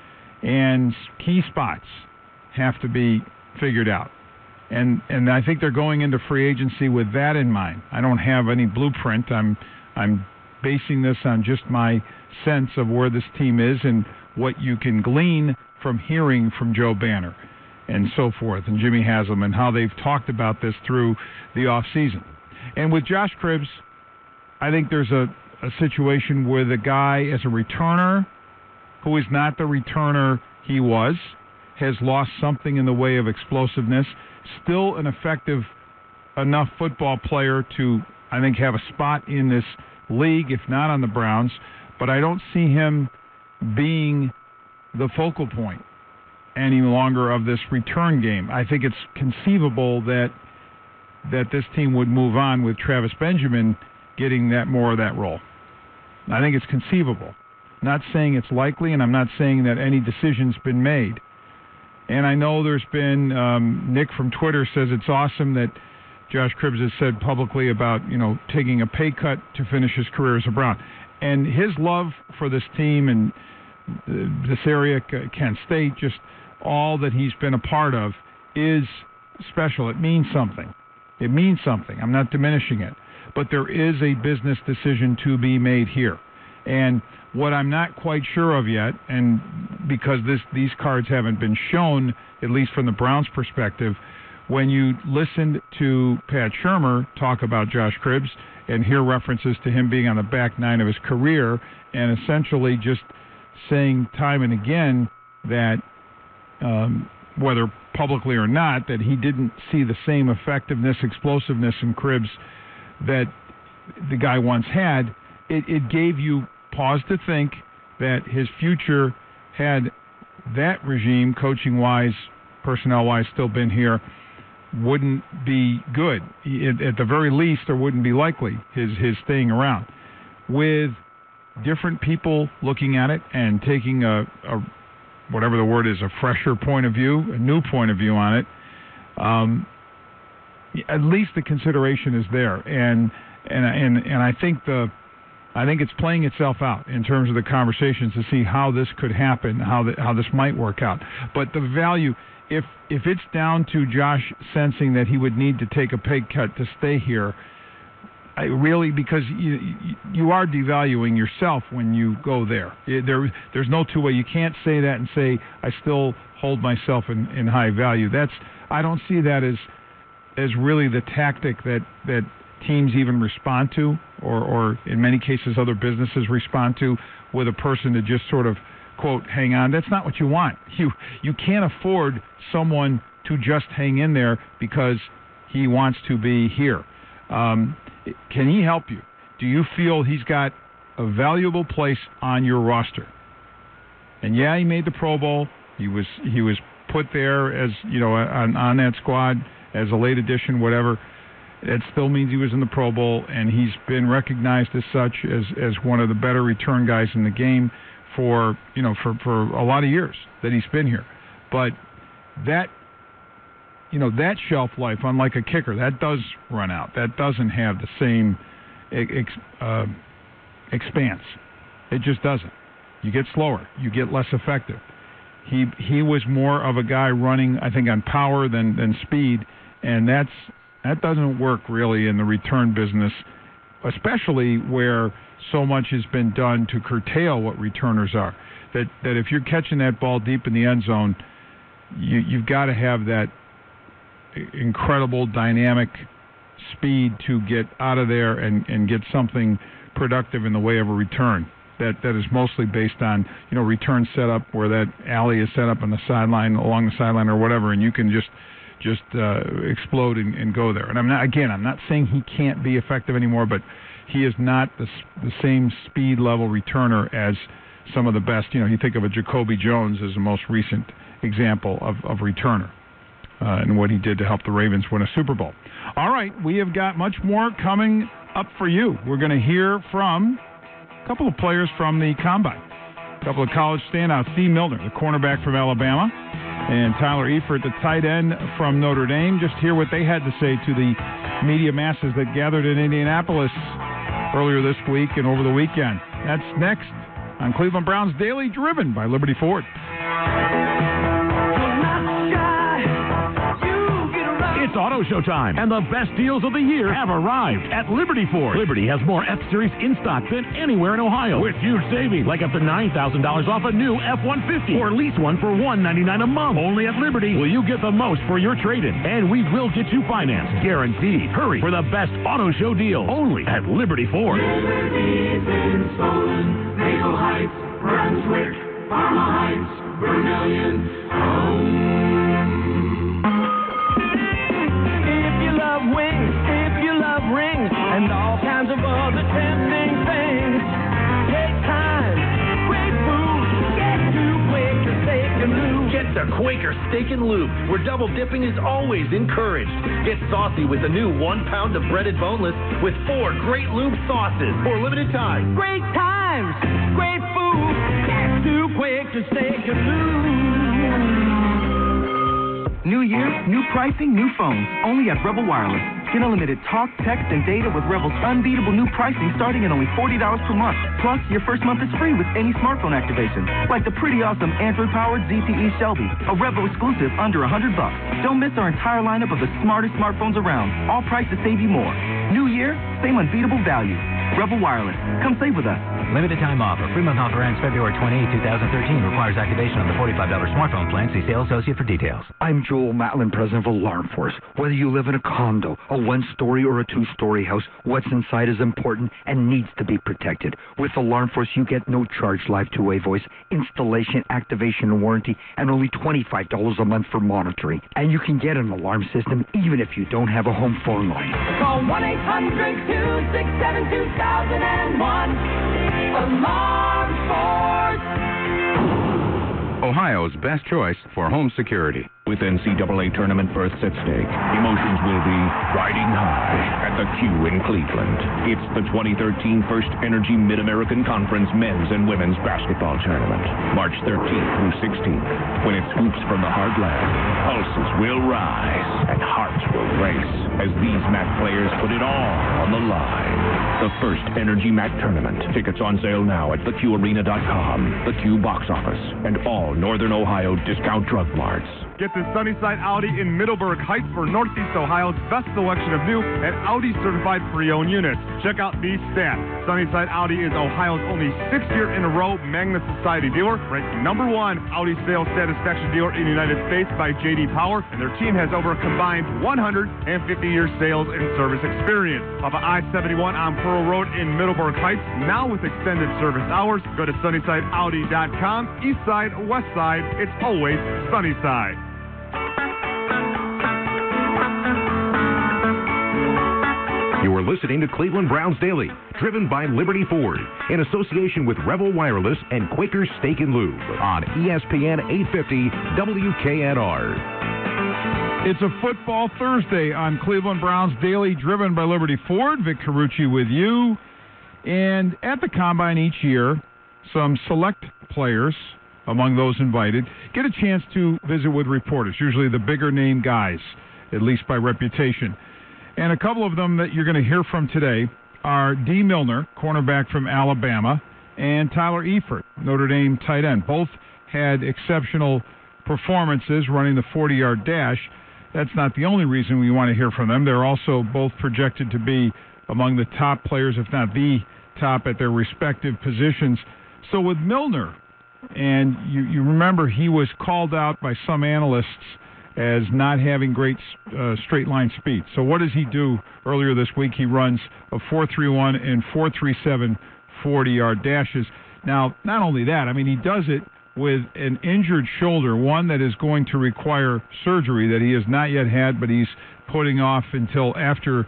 C: and key spots have to be figured out. And I think they're going into free agency with that in mind. I don't have any blueprint. I'm basing this on just my sense of where this team is and what you can glean from hearing from Joe Banner and so forth, and Jimmy Haslam, and how they've talked about this through the offseason. And with Josh Cribbs, I think there's a situation where the guy, as a returner, who is not the returner he was, has lost something in the way of explosiveness, still an effective enough football player to, I think, have a spot in this league, if not on the Browns, but I don't see him being the focal point any longer of this return game. I think it's conceivable that this team would move on with Travis Benjamin getting more of that role. I think it's conceivable. I'm not saying it's likely, and I'm not saying that any decision's been made. And I know there's been, Nick from Twitter says it's awesome that Josh Cribbs has said publicly about, taking a pay cut to finish his career as a Brown. And his love for this team and this area, Kent State, just all that he's been a part of is special. It means something. It means something. I'm not diminishing it. But there is a business decision to be made here. And what I'm not quite sure of yet, and because these cards haven't been shown, at least from the Browns' perspective, when you listened to Pat Shurmur talk about Josh Cribbs and hear references to him being on the back nine of his career and essentially just saying time and again that, whether publicly or not, that he didn't see the same effectiveness, explosiveness in Cribbs that the guy once had, it gave you pause to think that his future, had that regime, coaching-wise, personnel-wise, still been here, wouldn't be good. At the very least, or wouldn't be likely, his staying around. With different people looking at it and taking a whatever the word is, a fresher point of view, a new point of view on it, at least the consideration is there. And I think it's playing itself out in terms of the conversations to see how this could happen, how this might work out. But the value, if it's down to Josh sensing that he would need to take a pay cut to stay here, because you are devaluing yourself when you go there. There's no two way. You can't say that and say I still hold myself in high value. I don't see that as really the tactic that teams even respond to, or in many cases other businesses respond to, with a person to just sort of, quote, hang on. That's not what you want. You can't afford someone to just hang in there because he wants to be here. Can he help you? Do you feel he's got a valuable place on your roster? And yeah, he made the Pro Bowl. He was put there as, on that squad as a late addition, whatever. It still means he was in the Pro Bowl, and he's been recognized as such, as one of the better return guys in the game for a lot of years that he's been here. But that shelf life, unlike a kicker, that does run out. That doesn't have the same expanse. It just doesn't. You get slower. You get less effective. He was more of a guy running, I think, on power than speed, and that doesn't work really in the return business, especially where so much has been done to curtail what returners are. That if you're catching that ball deep in the end zone, you've got to have that incredible dynamic speed to get out of there and get something productive in the way of a return. That is mostly based on return setup, where that alley is set up on the sideline, along the sideline or whatever, and you can just explode and go there. And I'm not saying he can't be effective anymore, but he is not the same speed level returner as some of the best. You think of a Jacoby Jones as the most recent example of returner. And what he did to help the Ravens win a Super Bowl. All right, we have got much more coming up for you. We're going to hear from a couple of players from the Combine, a couple of college standouts. Steve Milner, the cornerback from Alabama, and Tyler Eifert, the tight end from Notre Dame. Just hear what they had to say to the media masses that gathered in Indianapolis earlier this week and over the weekend. That's next on Cleveland Browns Daily, driven by Liberty Ford.
D: It's Auto Show time, and the best deals of the year have arrived at Liberty Ford. Liberty has more F-Series in stock than anywhere in Ohio, with huge savings, like up to $9,000 off a new F-150, or lease one for $199 a month. Only at Liberty will you get the most for your trade-in, and we will get you financed, guaranteed. Hurry for the best Auto Show deal, only at Liberty Ford.
E: Liberty's in Solon, Maple Heights, Brunswick, Parma Heights, Vermillion,
N: Wings, if you love rings and all kinds of other tempting things. Great time, great food, get to Quaker Steak and Lube.
O: Get to Quaker Steak and Lube, where double dipping is always encouraged. Get saucy with the new 1 pound of breaded boneless with 4 great lube sauces for a limited time.
N: Great times, great food, get to Quaker Steak and Lube.
G: New year, new pricing, new phones. Only at Rebel Wireless. Get unlimited talk, text, and data with Rebel's unbeatable new pricing starting at only $40 per month. Plus, your first month is free with any smartphone activation, like the pretty awesome Android-powered ZTE Shelby, a Rebel exclusive under $100. Don't miss our entire lineup of the smartest smartphones around, all priced to save you more. New year, same unbeatable value. Rebel Wireless. Come save with us.
H: Limited time offer. Free month offer ends February 28, 2013. Requires activation on the $45 smartphone plan. See sales associate for details.
S: I'm Joel Matlin, president of Alarm Force. Whether you live in a condo, a one-story or a two-story house, what's inside is important and needs to be protected. With Alarm Force, you get no charge live two-way voice, installation, activation, and warranty, and only $25 a month for monitoring. And you can get an alarm system even if you don't have a home phone line.
N: Call 1-800-267-2001. Alarm Force.
T: Ohio's best choice for home security.
U: With NCAA tournament berths at stake, emotions will be riding high at the Q in Cleveland. It's the 2013 First Energy Mid-American Conference Men's and Women's Basketball Tournament, March 13th through 16th. When it's hoops from the heartland, pulses will rise and hearts will race as these MAC players put it all on the line. The First Energy MAC Tournament. Tickets on sale now at theqarena.com, the Q box office, and all Northern Ohio discount drug marts.
V: Get the Sunnyside Audi in Middleburg Heights for Northeast Ohio's best selection of new and Audi certified pre-owned units. Check out these stats. Sunnyside Audi is Ohio's only 6th year in a row Magna Society dealer, ranked number 1 Audi sales satisfaction dealer in the United States by J.D. Power, and their team has over a combined 150 years sales and service experience. Off of I-71 on Pearl Road in Middleburg Heights, now with extended service hours. Go to SunnysideAudi.com. East side, west side, it's always Sunnyside.
B: You are listening to Cleveland Browns Daily, driven by Liberty Ford, in association with Rebel Wireless and Quaker Steak and Lube on ESPN 850 WKNR.
C: It's a football Thursday on Cleveland Browns Daily, driven by Liberty Ford. Vic Carucci with you. And at the Combine each year, some select players, among those invited, get a chance to visit with reporters, usually the bigger name guys, at least by reputation. And a couple of them that you're going to hear from today are Dee Milner, cornerback from Alabama, and Tyler Eifert, Notre Dame tight end. Both had exceptional performances running the 40-yard dash. That's not the only reason we want to hear from them. They're also both projected to be among the top players, if not the top, at their respective positions. So with Milner, and you remember he was called out by some analysts as not having great straight line speed. So what does he do? Earlier this week, he runs a 4.31 and 4.37 40-yard dashes. Now, not only that, I mean, he does it with an injured shoulder, one that is going to require surgery that he has not yet had, but he's putting off until after,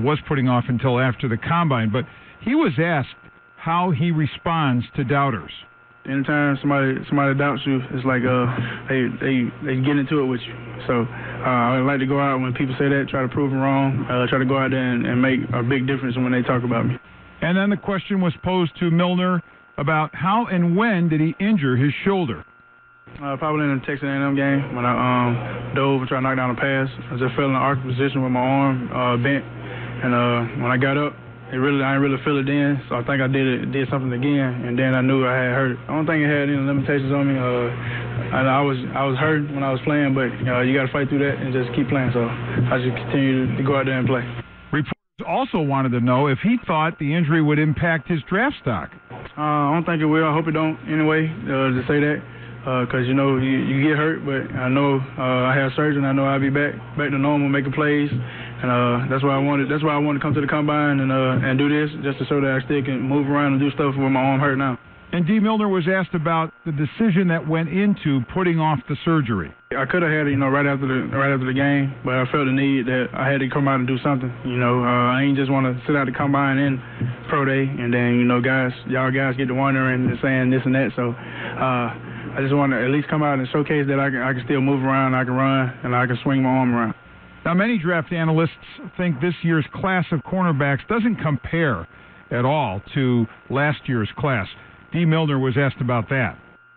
C: the Combine. But he was asked how he responds to doubters.
W: Anytime somebody doubts you, it's like they get into it with you. So I like to go out when people say that, try to prove them wrong, try to go out there and make a big difference when they talk about me.
C: And then the question was posed to Milner about how and when did he injure his shoulder?
W: Probably in the Texas A&M game when I dove and tried to knock down a pass. I just fell in an arc position with my arm bent, and when I got up, I didn't really feel it then, so I think I did something again, and then I knew I had hurt it. I don't think it had any limitations on me. I was hurt when I was playing, but you got to fight through that and just keep playing. So I just continue to go out there and play.
C: Reporters also wanted to know if he thought the injury would impact his draft stock.
W: I don't think it will. I hope it don't anyway, to say that, because you get hurt, but I know I have surgery, and I know I'll be back to normal, making plays. And that's why I wanted to come to the Combine and do this, just to show that I still can move around and do stuff with my arm hurt now.
C: And Dee Milner was asked about the decision that went into putting off the surgery.
W: I could have had it, right after the game, but I felt the need that I had to come out and do something. I ain't just want to sit out the Combine and Pro Day, and then y'all guys get to wondering and saying this and that. So I just want to at least come out and showcase that I can still move around, I can run, and I can swing my arm around.
C: Now, many draft analysts think this year's class of cornerbacks doesn't compare at all to last year's class. Dee Milner was asked about that.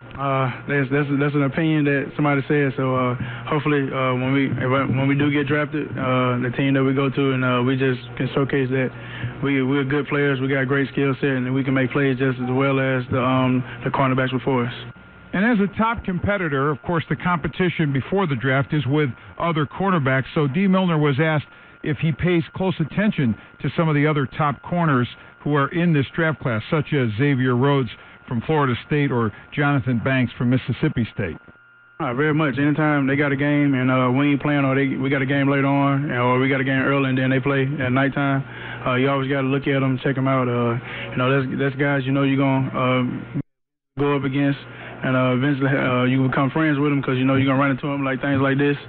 W: That's an opinion that somebody said. So hopefully, when we do get drafted, the team that we go to, and we just can showcase that we're good players. We got a great skill set, and we can make plays just as well as the cornerbacks before us.
C: And as a top competitor, of course, the competition before the draft is with other cornerbacks. So Dee Milner was asked if he pays close attention to some of the other top corners who are in this draft class, such as Xavier Rhodes from Florida State or Jonathan Banks from Mississippi State.
W: Very much. Anytime they got a game and we ain't playing, or we got a game later on, or we got a game early and then they play at nighttime, you always got to look at them, check them out. That's guys you're going to go up against. And eventually you become friends with them because you're going to run into them like things like this.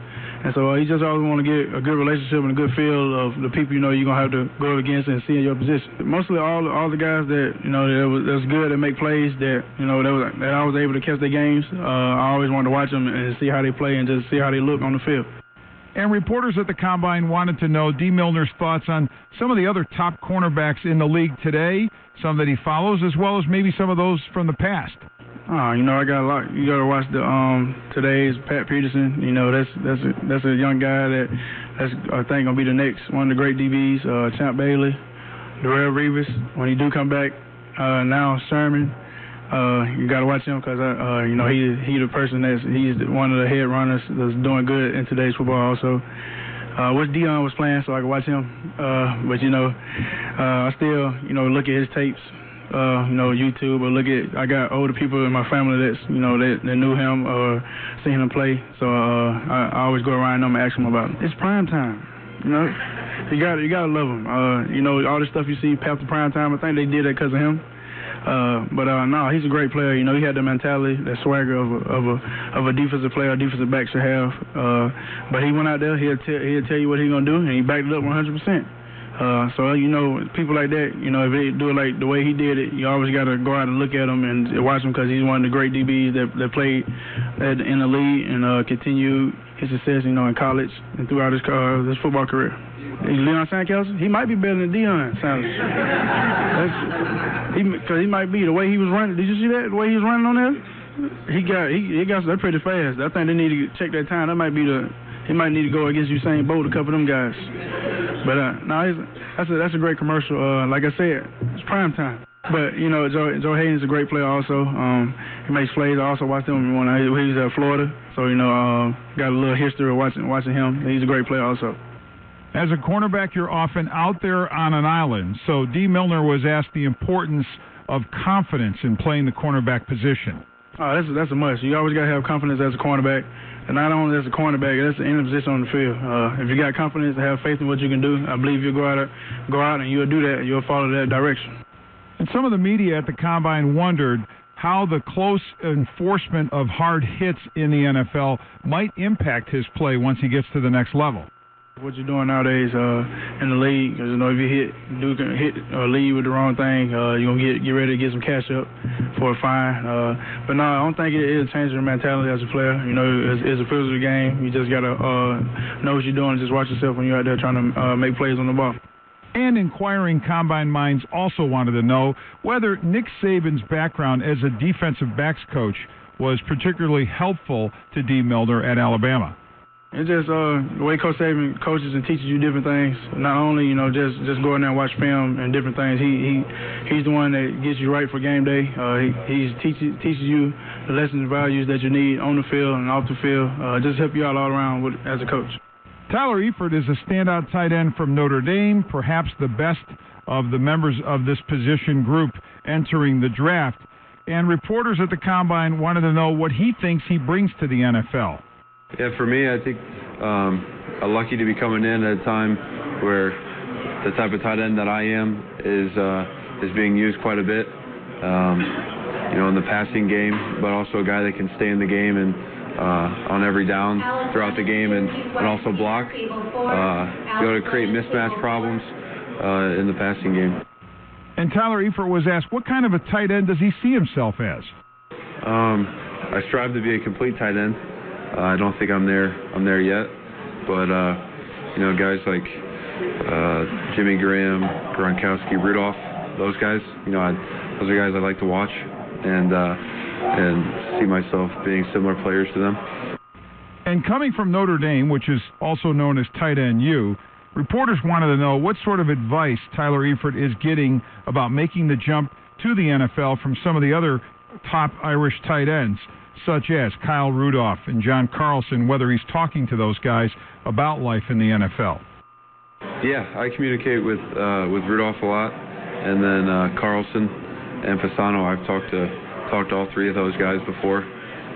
W: And so you just always want to get a good relationship and a good feel of the people you're going to have to go against and see in your position. Mostly all the guys that, that was good at make plays, that, that I was able to catch their games. I always wanted to watch them and see how they play and just see how they look on the field.
C: And reporters at the Combine wanted to know Dee Millner's thoughts on some of the other top cornerbacks in the league today, some that he follows, as well as maybe some of those from the past.
W: I got a lot. You got to watch the today's Pat Peterson. That's a young guy that's I think gonna be the next one of the great DBs. Champ Bailey, Darrelle Revis. When he do come back, now Sherman. You got to watch him because he's the person he's one of the head runners that's doing good in today's football. Also, wish Deion was playing so I could watch him. But I still look at his tapes. YouTube, or I got older people in my family that's, that knew him or seen him play. So I always go around them and ask them about him. It's prime time. You gotta love him. All the stuff you see after prime time, I think they did that because of him. But no, he's a great player. He had the mentality, that swagger of a defensive player, a defensive back should have. But he went out there, he'll tell you what he's gonna do, and he backed it up 100%. So people like that, if they do it like the way he did it, you always got to go out and look at him and watch him because he's one of the great DBs that played in the league and continued his success, in college and throughout his football career. Leon Sandkelsey, he might be better than Deion Sanders. Because he might be the way he was running. Did you see that? The way he was running on there, he got that pretty fast. I think they need to check that time. That might be he might need to go against Usain Bolt, a couple of them guys. But no, that's a great commercial. Like I said, it's prime time. But Joe Hayden's a great player also. He makes plays. I also watched him when he was at Florida, so got a little history of watching him. He's a great player also.
C: As a cornerback, you're often out there on an island. So Dee Millner was asked the importance of confidence in playing the cornerback position.
W: That's a must. You always got to have confidence as a cornerback. And not only as a cornerback, that's the end position on the field. If you got confidence and have faith in what you can do, I believe you'll go out and you'll do that. You'll follow that direction.
C: And some of the media at the Combine wondered how the close enforcement of hard hits in the NFL might impact his play once he gets to the next level.
W: What you're doing nowadays in the league, because if you hit or lead with the wrong thing, you're gonna get ready to get some cash up for a fine. But no, I don't think it'll change your mentality as a player. It's a physical game. You just gotta know what you're doing and just watch yourself when you're out there trying to make plays on the ball.
C: And inquiring Combine minds also wanted to know whether Nick Saban's background as a defensive backs coach was particularly helpful to Dee Millner at Alabama.
W: It's just the way Coach Saban coaches and teaches you different things. Not only just go in there and watch film and different things. He's the one that gets you right for game day. He teaches you the lessons and values that you need on the field and off the field. Just help you out all around as a coach.
C: Tyler Eifert is a standout tight end from Notre Dame, perhaps the best of the members of this position group entering the draft. And reporters at the Combine wanted to know what he thinks he brings to the NFL.
F: Yeah, for me, I think I'm lucky to be coming in at a time where the type of tight end that I am is being used quite a bit, in the passing game, but also a guy that can stay in the game and on every down throughout the game and also block, be able to create mismatch problems in the passing game.
C: And Tyler Eifert was asked, what kind of a tight end does he see himself as?
F: I strive to be a complete tight end. I don't think I'm there yet, but guys like Jimmy Graham, Gronkowski, Rudolph, those guys, those are guys I like to watch and see myself being similar players to them.
C: And coming from Notre Dame, which is also known as Tight End U, reporters wanted to know what sort of advice Tyler Eifert is getting about making the jump to the NFL from some of the other top Irish tight ends, such as Kyle Rudolph and John Carlson, whether he's talking to those guys about life in the NFL.
F: Yeah, I communicate with Rudolph a lot, and then Carlson and Fasano. I've talked to all three of those guys before.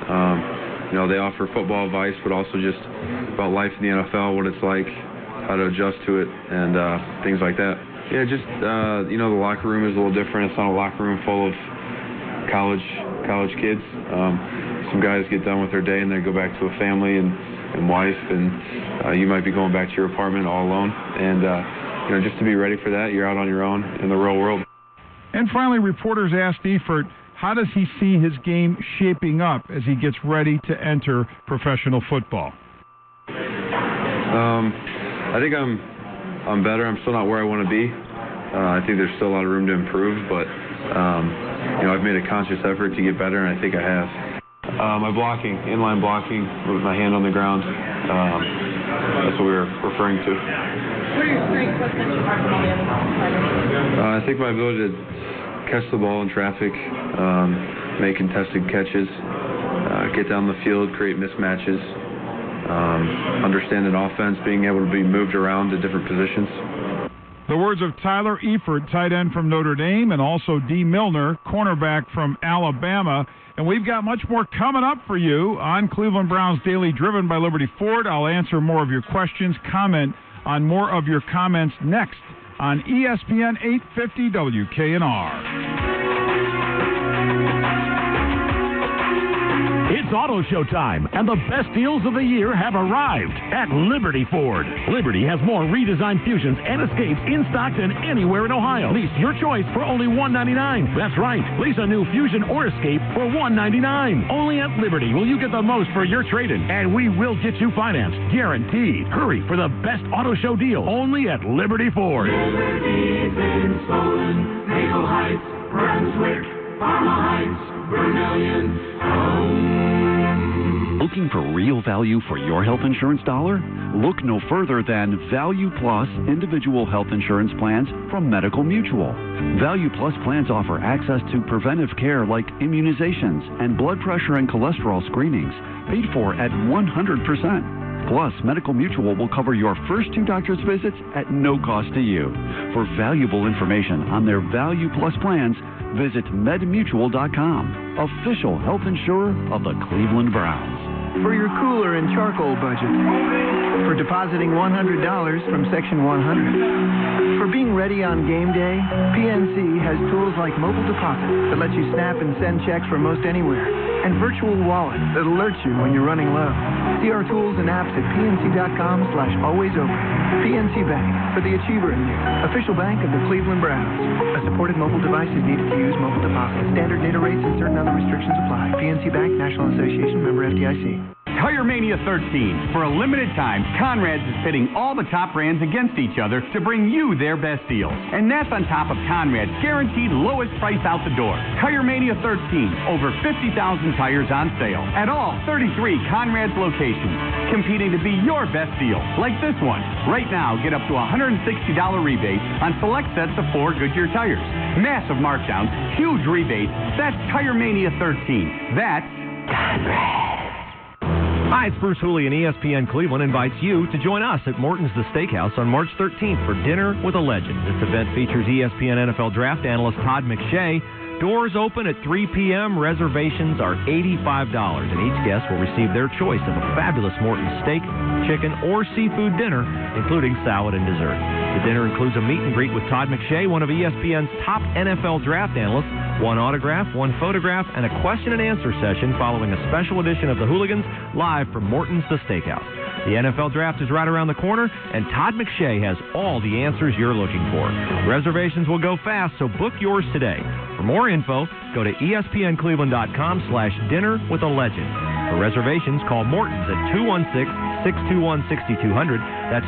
F: They offer football advice, but also just about life in the NFL, what it's like, how to adjust to it, and things like that. Yeah, just the locker room is a little different. It's not a locker room full of college kids. Some guys get done with their day and they go back to a family, and and wife, and you might be going back to your apartment all alone. And just to be ready for that, you're out on your own in the real world.
C: And finally, reporters asked Eifert, how does he see his game shaping up as he gets ready to enter professional football?
F: I think I'm better. I'm still not where I want to be. I think there's still a lot of room to improve, but I've made a conscious effort to get better, and I think I have. My blocking, inline blocking with my hand on the ground, that's what we were referring to.
I: What are your strengths? What sets you apart from all the other fighters?
F: I think my ability to catch the ball in traffic, make contested catches, get down the field, create mismatches, understand an offense, being able to be moved around to different positions.
C: The words of Tyler Eifert, tight end from Notre Dame, and also Dee Milner, cornerback from Alabama. And we've got much more coming up for you on Cleveland Browns Daily, driven by Liberty Ford. I'll answer more of your questions, comment on more of your comments next on ESPN 850 WKNR.
D: It's Auto Show time, and the best deals of the year have arrived at Liberty Ford. Liberty has more redesigned Fusions and Escapes in stock than anywhere in Ohio. Lease your choice for only $199. That's right. Lease a new Fusion or Escape for $199. Only at Liberty will you get the most for your trade-in, and we will get you financed. Guaranteed. Hurry for the best Auto Show deal only at Liberty Ford.
E: Liberty's in Solon, Maple Heights, Brunswick, Parma Heights, Vermillion,
K: Looking for real value for your health insurance dollar? Look no further than Value Plus individual health insurance plans from Medical Mutual. Value Plus plans offer access to preventive care like immunizations and blood pressure and cholesterol screenings, paid for at 100%. Plus, Medical Mutual will cover your first 2 doctor's visits at no cost to you. For valuable information on their Value Plus plans, visit medmutual.com, official health insurer of the Cleveland Browns.
P: For your cooler and charcoal budget. For depositing $100 from Section 100. For being ready on game day, PNC has tools like mobile deposit that lets you snap and send checks from most anywhere, and virtual wallet that alerts you when you're running low. See our tools and apps at pnc.com/alwaysopen. PNC Bank, for the achiever in you. Official bank of the Cleveland Browns. A supported mobile device is needed to use mobile deposit. Standard data rates and certain other restrictions apply. PNC Bank, National Association, member FDIC.
L: Tire Mania 13. For a limited time, Conrad's is pitting all the top brands against each other to bring you their best deals. And that's on top of Conrad's guaranteed lowest price out the door. Tire Mania 13. Over 50,000 tires on sale at all 33 Conrad's locations, competing to be your best deal, like this one. Right now, get up to $160 rebate on select sets of 4 Goodyear tires. Massive markdowns, huge rebates. That's Tire Mania 13. That's Conrad.
Q: Hi, it's Bruce Hooley, and ESPN Cleveland invites you to join us at Morton's The Steakhouse on March 13th for Dinner with a Legend. This event features ESPN NFL draft analyst Todd McShay. Doors open at 3 p.m. Reservations are $85, and each guest will receive their choice of a fabulous Morton's steak, chicken, or seafood dinner, including salad and dessert. The dinner includes a meet and greet with Todd McShay, one of ESPN's top NFL draft analysts, 1 autograph, 1 photograph, and a question and answer session following a special edition of the Hooligans live from Morton's The Steakhouse. The NFL draft is right around the corner, and Todd McShay has all the answers you're looking for. Reservations will go fast, so book yours today. For more info, go to espncleveland.com/dinner with a legend. For reservations, call Morton's at 216-621-6200. That's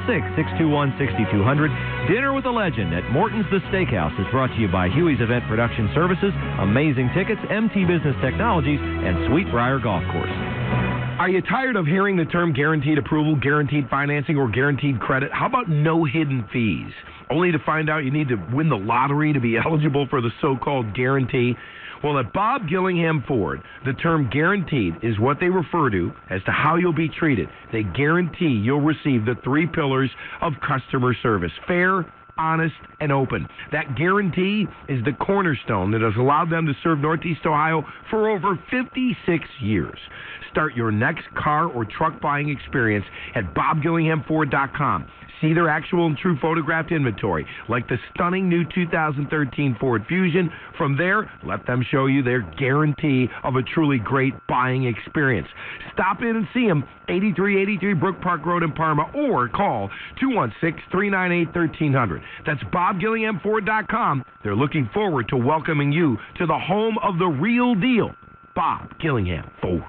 Q: 216-621-6200. Dinner with a Legend at Morton's The Steakhouse is brought to you by Huey's Event Production Services, Amazing Tickets, MT Business Technologies, and Sweetbriar Golf Course.
X: Are you tired of hearing the term guaranteed approval, guaranteed financing, or guaranteed credit? How about no hidden fees? Only to find out you need to win the lottery to be eligible for the so-called guarantee? Well, at Bob Gillingham Ford, the term guaranteed is what they refer to as to how you'll be treated. They guarantee you'll receive the 3 pillars of customer service: fair, honest, and open. That guarantee is the cornerstone that has allowed them to serve Northeast Ohio for over 56 years. Start your next car or truck buying experience at BobGillinghamFord.com. See their actual and true photographed inventory, like the stunning new 2013 Ford Fusion. From there, let them show you their guarantee of a truly great buying experience. Stop in and see them, 8383 Brook Park Road in Parma, or call 216-398-1300. That's BobGillinghamFord.com. They're looking forward to welcoming you to the home of the real deal, Bob Gillingham Ford.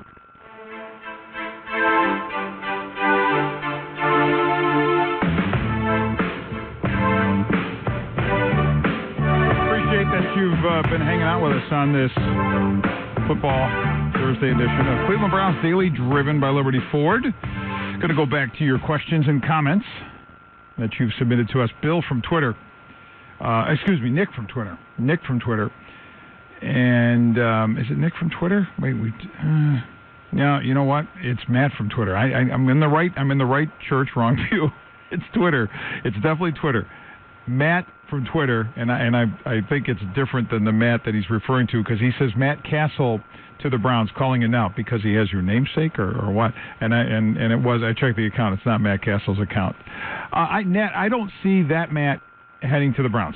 C: That you've been hanging out with us on this Football Thursday edition of Cleveland Browns Daily, driven by Liberty Ford. Going to go back to your questions and comments that you've submitted to us. Bill from Twitter. Nick from Twitter. Nick from Twitter. And is it Nick from Twitter? Wait, no, you know what? It's Matt from Twitter. I'm in the right church, wrong view. It's Twitter. It's definitely Twitter. Matt from Twitter, and I think it's different than the Matt that he's referring to, because he says Matt Castle to the Browns, calling it out because he has your namesake or what? And it was, I checked the account. It's not Matt Castle's account. Nat, I don't see that Matt heading to the Browns.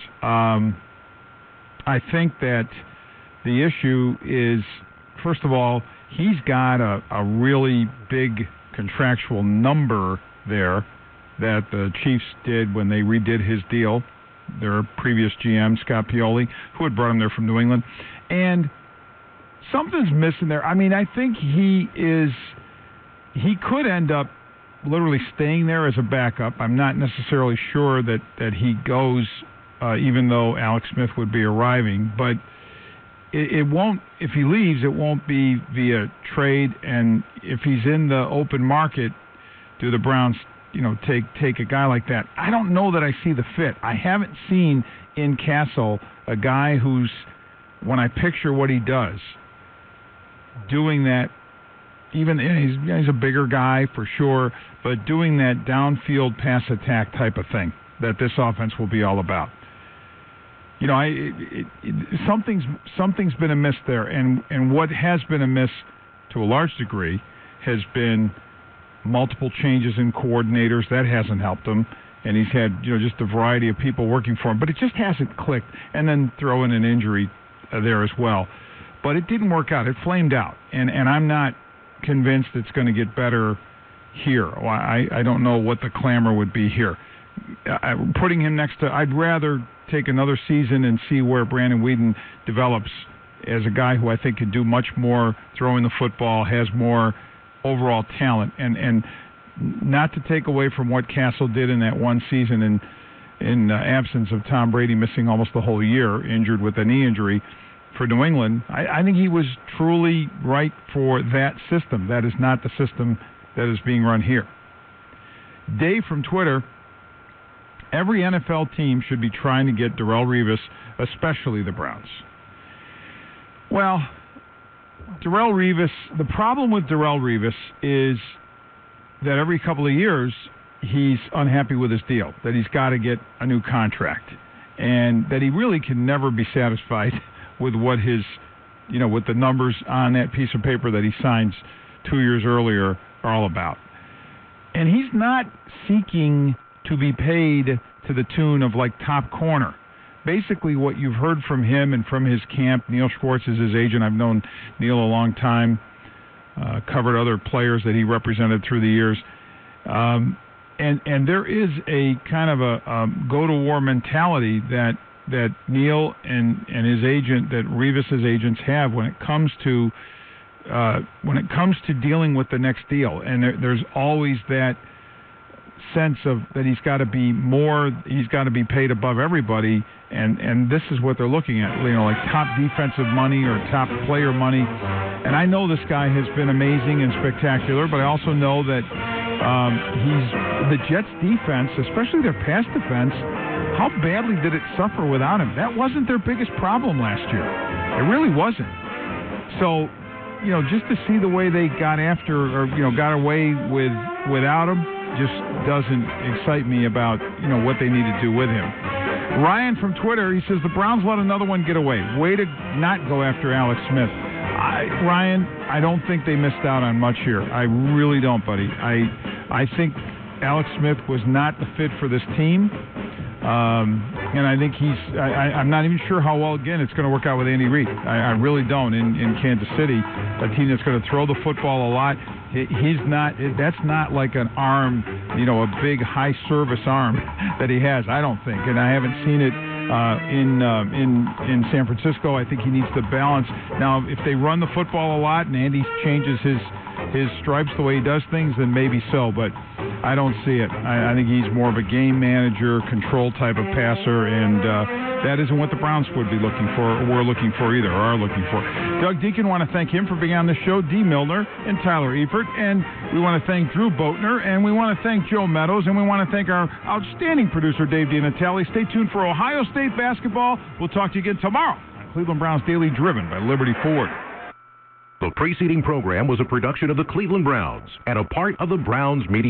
C: I think that the issue is, first of all, he's got a really big contractual number there that the Chiefs did when they redid his deal, their previous GM, Scott Pioli, who had brought him there from New England. And something's missing there. I mean, I think he could end up literally staying there as a backup. I'm not necessarily sure that he goes, even though Alex Smith would be arriving. But it won't, if he leaves, it won't be via trade. And if he's in the open market, do the Browns take a guy like that? I don't know that I see the fit. I haven't seen in Castle a guy who's, when I picture what he does, doing that, even he's a bigger guy for sure, but doing that downfield pass attack type of thing that this offense will be all about. Something's been amiss there, and what has been amiss to a large degree has been multiple changes in coordinators. That hasn't helped him, and he's had just a variety of people working for him, but it just hasn't clicked. And then throw in an injury there as well, but it didn't work out. It flamed out, and I'm not convinced it's going to get better here. I don't know what the clamor would be here. Putting him next to, I'd rather take another season and see where Brandon Weeden develops as a guy who I think can do much more throwing the football, has more overall talent, and not to take away from what Castle did in that one season in absence of Tom Brady missing almost the whole year, injured with a knee injury for New England. I think he was truly right for that system. That is not the system that is being run here. Dave from Twitter, every NFL team should be trying to get Darrelle Revis, especially the Browns. Well, Darrelle Revis, the problem with Darrelle Revis is that every couple of years he's unhappy with his deal, that he's got to get a new contract, and that he really can never be satisfied with what his, with the numbers on that piece of paper that he signs 2 years earlier are all about. And he's not seeking to be paid to the tune of like top corner. Basically, what you've heard from him and from his camp, Neil Schwartz is his agent. I've known Neil a long time, covered other players that he represented through the years. And there is a kind of a go-to-war mentality that Neil and his agent, that Revis's agents have when it comes to dealing with the next deal. And there's always that sense of that he's got to be paid above everybody, and this is what they're looking at, like top defensive money or top player money. And I know this guy has been amazing and spectacular, but I also know that the Jets defense, especially their pass defense, how badly did it suffer without him? That wasn't their biggest problem last year. It really wasn't. So, just to see the way they got after, or got away without him, just doesn't excite me about what they need to do with him. Ryan from Twitter, he says the Browns let another one get away. Way to not go after Alex Smith. Ryan, I don't think they missed out on much here. I really don't, buddy. I think Alex Smith was not the fit for this team. And I think I'm not even sure how well, again, it's going to work out with Andy Reid. I really don't in Kansas City, a team that's going to throw the football a lot. That's not like an arm, a big high service arm that he has, I don't think. And I haven't seen it in San Francisco. I think he needs to balance. Now, if they run the football a lot and Andy changes his stripes the way he does things, then maybe so, but I don't see it. I think he's more of a game manager, control type of passer, and that isn't what the Browns would be looking for, or are looking for. Doug Deacon, want to thank him for being on the show, Dee Milner and Tyler Eifert, and we want to thank Drew Boatner, and we want to thank Joe Meadows, and we want to thank our outstanding producer, Dave DiNatale. Stay tuned for Ohio State basketball. We'll talk to you again tomorrow on Cleveland Browns Daily, driven by Liberty Ford.
B: The preceding program was a production of the Cleveland Browns and a part of the Browns Media